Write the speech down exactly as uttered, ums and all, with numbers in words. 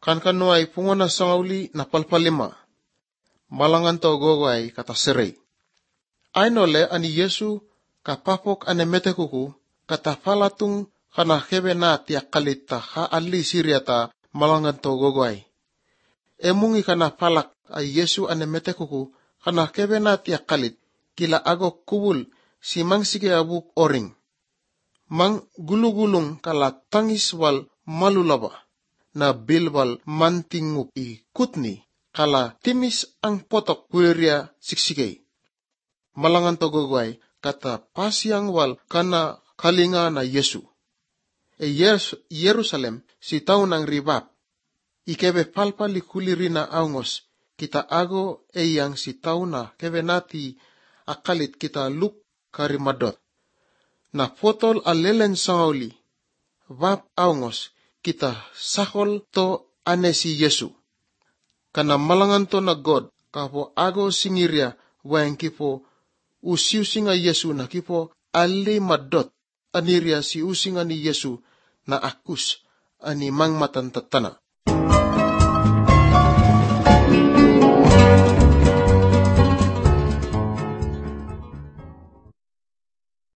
kan kanuay pungona sangauli na palpalima, malangan to gogay kata serei. Ainole ani Yesu kapapok ane metekuku kata falatung kana kebe na tia kalita ha ali siriata malangan to gogay. Emungi kana falak ay Yesu ane metekuku kana kebe na tia kalit kila agok kubul si mang sige abuk oring. Mang gulugulung kala tangis wal malulaba na bilwal mantingup i kutni kala timis ang potok kuliria siksigay. Malangan to gogay kata pasiang wal kana kalinga na Yesu. E yes, Yerusalem si tao ng ribab. Ikebe palpali kulirina aungos kita ago eyang si tao na kebe nati akalit kita luk karimadot. Na fotol alelen sangauli, vap aungos kita sakol to ane si Yesu. Kana malangan to na God, kapo ago singiria wang kipo usiusinga Yesu na kipo ali madot aniria si usinga ni Yesu na akus ani mang matantatana.